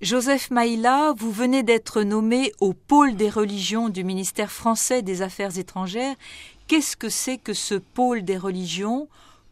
Joseph Maïla, vous venez d'être nommé au pôle des religions du ministère français des Affaires étrangères. Qu'est-ce que c'est que ce pôle des religions?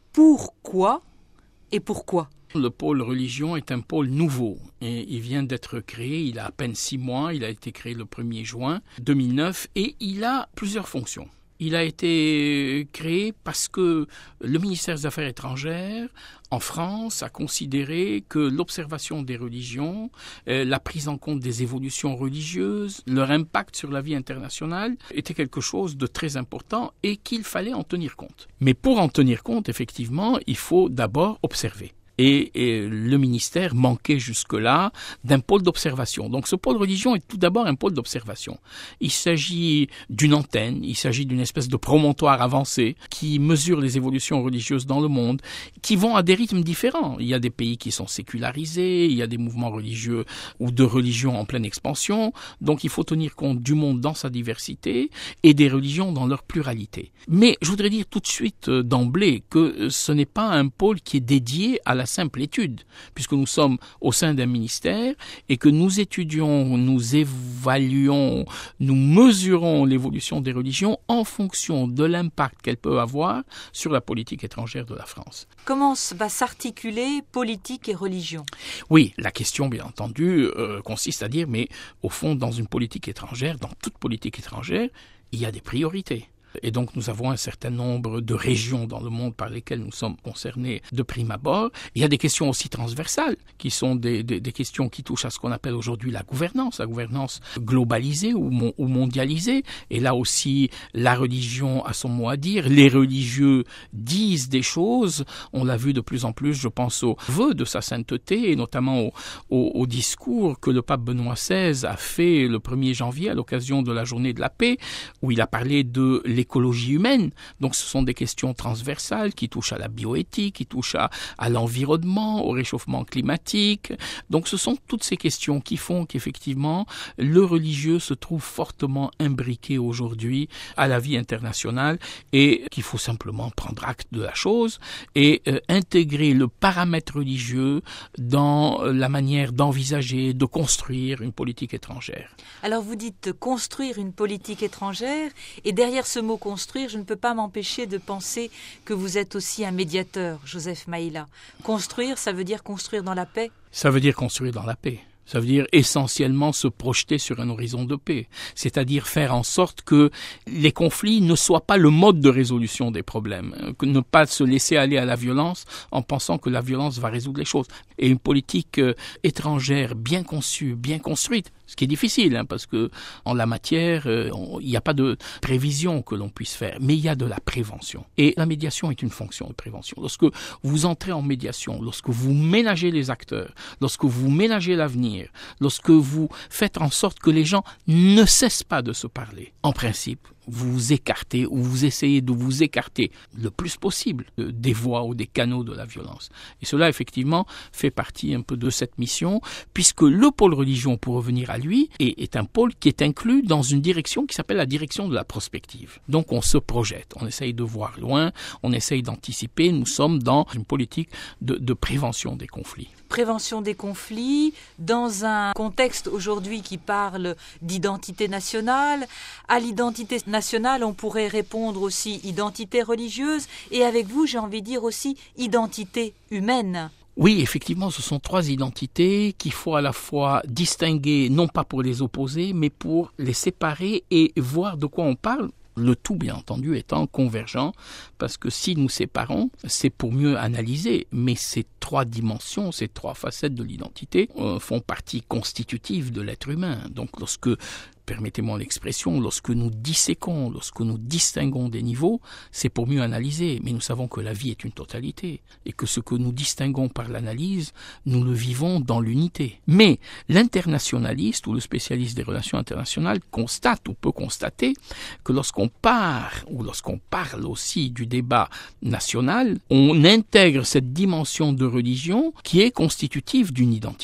Pourquoi et pourquoi? Le pôle religion est un pôle nouveau et il vient d'être créé, il a à peine 6 mois, il a été créé le 1er juin 2009 et il a plusieurs fonctions. Il a été créé parce que le ministère des Affaires étrangères, en France, a considéré que l'observation des religions, la prise en compte des évolutions religieuses, leur impact sur la vie internationale était quelque chose de très important et qu'il fallait en tenir compte. Mais pour en tenir compte, effectivement, il faut d'abord observer. Et le ministère manquait jusque-là d'un pôle d'observation. Donc ce pôle religion est tout d'abord un pôle d'observation. Il s'agit d'une antenne, il s'agit d'une espèce de promontoire avancé qui mesure les évolutions religieuses dans le monde, qui vont à des rythmes différents. Il y a des pays qui sont sécularisés, il y a des mouvements religieux ou de religions en pleine expansion. Donc il faut tenir compte du monde dans sa diversité et des religions dans leur pluralité. Mais je voudrais dire tout de suite d'emblée que ce n'est pas un pôle qui est dédié à la simple étude, puisque nous sommes au sein d'un ministère et que nous étudions, nous évaluons, nous mesurons l'évolution des religions en fonction de l'impact qu'elles peuvent avoir sur la politique étrangère de la France. Comment va s'articuler politique et religion? Oui, la question, bien entendu, consiste à dire, mais au fond, dans une politique étrangère, dans toute politique étrangère, il y a des priorités. Et donc nous avons un certain nombre de régions dans le monde par lesquelles nous sommes concernés de prime abord. Il y a des questions aussi transversales qui sont des questions qui touchent à ce qu'on appelle aujourd'hui la gouvernance globalisée ou mondialisée. Et là aussi, la religion a son mot à dire. Les religieux disent des choses. On l'a vu de plus en plus, je pense aux vœux de sa sainteté et notamment au discours que le pape Benoît XVI a fait le 1er janvier à l'occasion de la journée de la paix, où il a parlé de l'écologie humaine. Donc ce sont des questions transversales qui touchent à la bioéthique, qui touchent à l'environnement, au réchauffement climatique. Donc ce sont toutes ces questions qui font qu'effectivement le religieux se trouve fortement imbriqué aujourd'hui à la vie internationale et qu'il faut simplement prendre acte de la chose et intégrer le paramètre religieux dans la manière d'envisager, de construire une politique étrangère. Alors vous dites construire une politique étrangère et derrière ce mot construire, je ne peux pas m'empêcher de penser que vous êtes aussi un médiateur, Joseph Maïla. Construire, ça veut dire construire dans la paix? Ça veut dire construire dans la paix. Ça veut dire essentiellement se projeter sur un horizon de paix, c'est-à-dire faire en sorte que les conflits ne soient pas le mode de résolution des problèmes, que ne pas se laisser aller à la violence en pensant que la violence va résoudre les choses. Et une politique étrangère bien conçue, bien construite, ce qui est difficile, parce que en la matière, il n'y a pas de prévision que l'on puisse faire, mais il y a de la prévention. Et la médiation est une fonction de prévention. Lorsque vous entrez en médiation, lorsque vous ménagez les acteurs, lorsque vous ménagez l'avenir, lorsque vous faites en sorte que les gens ne cessent pas de se parler, en principe, vous vous écartez ou vous essayez de vous écarter le plus possible des voies ou des canaux de la violence. Et cela, effectivement, fait partie un peu de cette mission, puisque le pôle religion, pour revenir à lui, est un pôle qui est inclus dans une direction qui s'appelle la direction de la prospective. Donc on se projette, on essaye de voir loin, on essaye d'anticiper, nous sommes dans une politique de prévention des conflits. Prévention des conflits, dans un contexte aujourd'hui qui parle d'identité nationale. À l'identité nationale, on pourrait répondre aussi identité religieuse et avec vous, j'ai envie de dire aussi identité humaine. Oui, effectivement, ce sont 3 identités qu'il faut à la fois distinguer, non pas pour les opposer, mais pour les séparer et voir de quoi on parle. Le tout, bien entendu, étant convergent, parce que si nous séparons, c'est pour mieux analyser. Mais ces 3 dimensions, ces 3 facettes de l'identité font partie constitutive de l'être humain. Donc lorsque, permettez-moi l'expression, lorsque nous disséquons, lorsque nous distinguons des niveaux, c'est pour mieux analyser. Mais nous savons que la vie est une totalité et que ce que nous distinguons par l'analyse, nous le vivons dans l'unité. Mais l'internationaliste ou le spécialiste des relations internationales constate ou peut constater que lorsqu'on parle aussi du débat national, on intègre cette dimension de religion qui est constitutive d'une identité.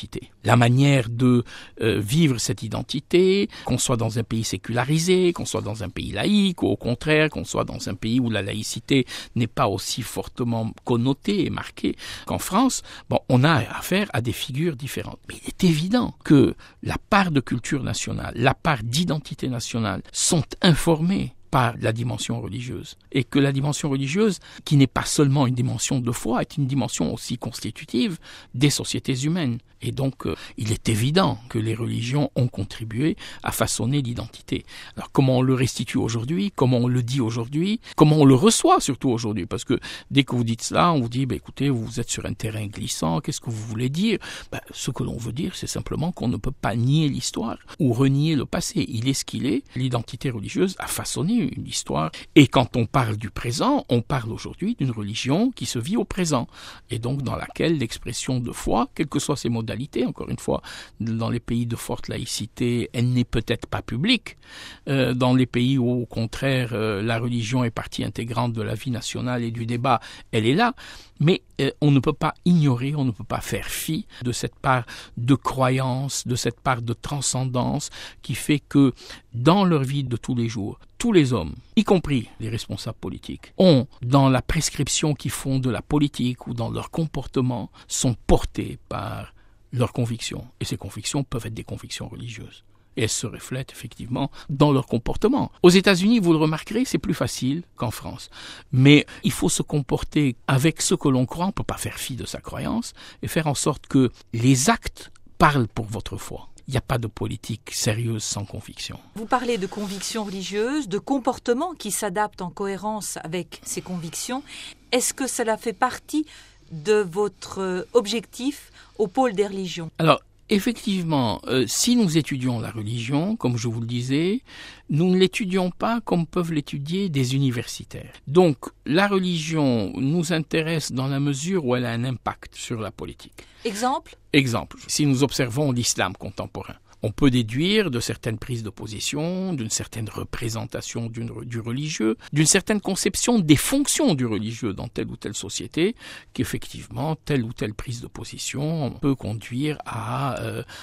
la manière de vivre cette identité, qu'on soit dans un pays sécularisé, qu'on soit dans un pays laïque, ou au contraire, qu'on soit dans un pays où la laïcité n'est pas aussi fortement connotée et marquée qu'en France. Bon, on a affaire à des figures différentes. Mais il est évident que la part de culture nationale, la part d'identité nationale sont informées par la dimension religieuse. Et que la dimension religieuse, qui n'est pas seulement une dimension de foi, est une dimension aussi constitutive des sociétés humaines. Et donc, il est évident que les religions ont contribué à façonner l'identité. Alors, comment on le restitue aujourd'hui? Comment on le dit aujourd'hui? Comment on le reçoit surtout aujourd'hui? Parce que dès que vous dites cela, on vous dit, écoutez, vous êtes sur un terrain glissant, qu'est-ce que vous voulez dire? Ce que l'on veut dire, c'est simplement qu'on ne peut pas nier l'histoire ou renier le passé. Il est ce qu'il est. L'identité religieuse a façonné une histoire. Et quand on parle du présent, on parle aujourd'hui d'une religion qui se vit au présent. Et donc, dans laquelle l'expression de foi, quelles que soient ses modalités, encore une fois, dans les pays de forte laïcité, elle n'est peut-être pas publique. Dans les pays où, au contraire, la religion est partie intégrante de la vie nationale et du débat, elle est là. Mais on ne peut pas ignorer, on ne peut pas faire fi de cette part de croyance, de cette part de transcendance qui fait que, dans leur vie de tous les jours, tous les hommes, y compris les responsables politiques, ont, dans la prescription qu'ils font de la politique ou dans leur comportement, sont portés par leurs convictions. Et ces convictions peuvent être des convictions religieuses. Et elles se reflètent effectivement dans leur comportement. Aux États-Unis, vous le remarquerez, c'est plus facile qu'en France. Mais il faut se comporter avec ce que l'on croit, on ne peut pas faire fi de sa croyance, et faire en sorte que les actes parlent pour votre foi. Il n'y a pas de politique sérieuse sans conviction. Vous parlez de convictions religieuses, de comportements qui s'adaptent en cohérence avec ces convictions. Est-ce que cela fait partie de votre objectif au pôle des religions? Alors, effectivement, si nous étudions la religion, comme je vous le disais, nous ne l'étudions pas comme peuvent l'étudier des universitaires. Donc, la religion nous intéresse dans la mesure où elle a un impact sur la politique. Exemple, si nous observons l'islam contemporain, on peut déduire de certaines prises de position, d'une certaine représentation du religieux, d'une certaine conception des fonctions du religieux dans telle ou telle société, qu'effectivement, telle ou telle prise de position peut conduire à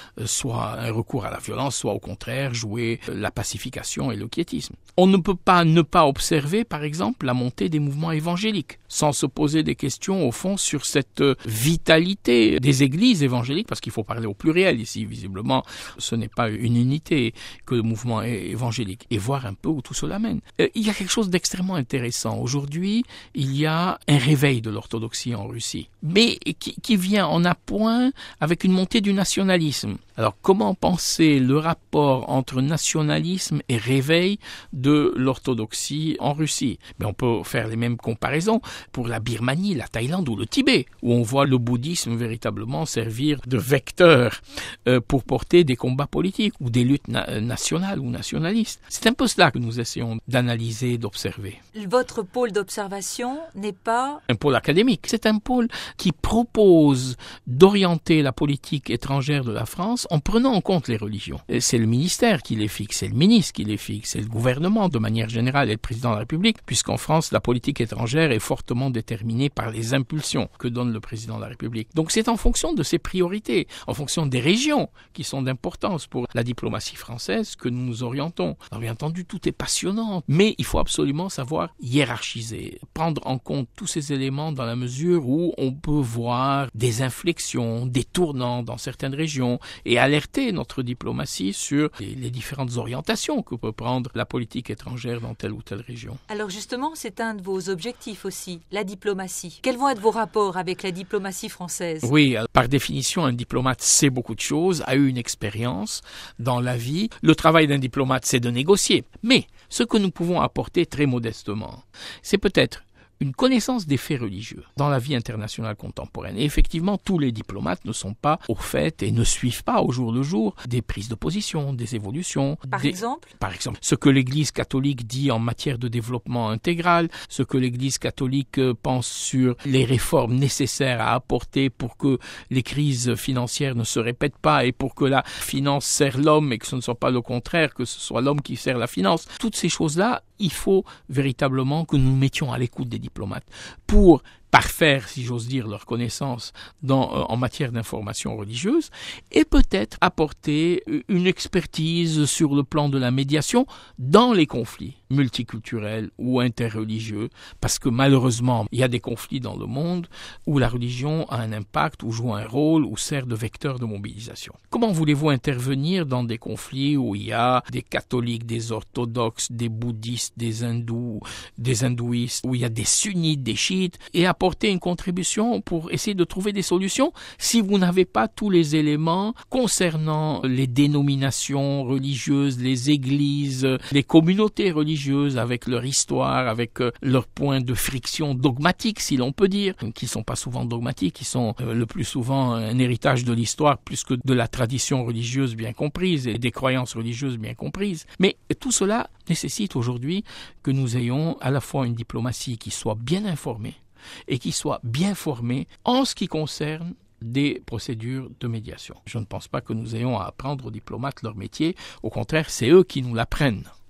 soit un recours à la violence, soit au contraire jouer la pacification et le quiétisme. On ne peut pas ne pas observer, par exemple, la montée des mouvements évangéliques, sans se poser des questions, au fond, sur cette vitalité des églises évangéliques, parce qu'il faut parler au pluriel ici, visiblement. Ce n'est pas une unité que le mouvement évangélique, et voir un peu où tout cela mène. Il y a quelque chose d'extrêmement intéressant. Aujourd'hui, il y a un réveil de l'orthodoxie en Russie, mais qui vient en appoint avec une montée du nationalisme. Alors, comment penser le rapport entre nationalisme et réveil de l'orthodoxie en Russie? On peut faire les mêmes comparaisons pour la Birmanie, la Thaïlande ou le Tibet, où on voit le bouddhisme véritablement servir de vecteur pour porter des combats politiques ou des luttes nationales ou nationalistes. C'est un peu cela que nous essayons d'analyser, d'observer. Votre pôle d'observation n'est pas un pôle académique. C'est un pôle qui propose d'orienter la politique étrangère de la France en prenant en compte les religions. Et c'est le ministère qui les fixe, c'est le ministre qui les fixe, c'est le gouvernement de manière générale et le président de la République, puisqu'en France, la politique étrangère est fortement déterminée par les impulsions que donne le président de la République. Donc c'est en fonction de ses priorités, en fonction des régions qui sont d'importance pour la diplomatie française que nous nous orientons. Alors bien entendu, tout est passionnant, mais il faut absolument savoir hiérarchiser, prendre en compte tous ces éléments dans la mesure où on peut voir des inflexions, des tournants dans certaines régions et alerter notre diplomatie sur les différentes orientations que peut prendre la politique étrangère dans telle ou telle région. Alors justement, c'est un de vos objectifs aussi, la diplomatie. Quels vont être vos rapports avec la diplomatie française? Oui, par définition, un diplomate sait beaucoup de choses, a eu une expérience dans la vie. Le travail d'un diplomate, c'est de négocier. Mais ce que nous pouvons apporter très modestement, c'est peut-être une connaissance des faits religieux dans la vie internationale contemporaine. Et effectivement, tous les diplomates ne sont pas au fait et ne suivent pas au jour le jour des prises de position, des évolutions. Par exemple, ce que l'Église catholique dit en matière de développement intégral, ce que l'Église catholique pense sur les réformes nécessaires à apporter pour que les crises financières ne se répètent pas et pour que la finance sert l'homme et que ce ne soit pas le contraire, que ce soit l'homme qui sert la finance. Toutes ces choses-là, il faut véritablement que nous nous mettions à l'écoute des diplomates pour parfaire, si j'ose dire, leurs connaissances en matière d'information religieuse, et peut-être apporter une expertise sur le plan de la médiation dans les conflits multiculturels ou interreligieux, parce que malheureusement, il y a des conflits dans le monde où la religion a un impact, ou joue un rôle, ou sert de vecteur de mobilisation. Comment voulez-vous intervenir dans des conflits où il y a des catholiques, des orthodoxes, des bouddhistes, des hindous, des hindouistes, où il y a des sunnites, des chiites, et apporter une contribution pour essayer de trouver des solutions si vous n'avez pas tous les éléments concernant les dénominations religieuses, les églises, les communautés religieuses avec leur histoire, avec leurs points de friction dogmatiques, si l'on peut dire, qui ne sont pas souvent dogmatiques, qui sont le plus souvent un héritage de l'histoire plus que de la tradition religieuse bien comprise et des croyances religieuses bien comprises. Mais tout cela nécessite aujourd'hui que nous ayons à la fois une diplomatie qui soit bien informée et qui soit bien formée en ce qui concerne des procédures de médiation. Je ne pense pas que nous ayons à apprendre aux diplomates leur métier, au contraire, c'est eux qui nous l'apprennent.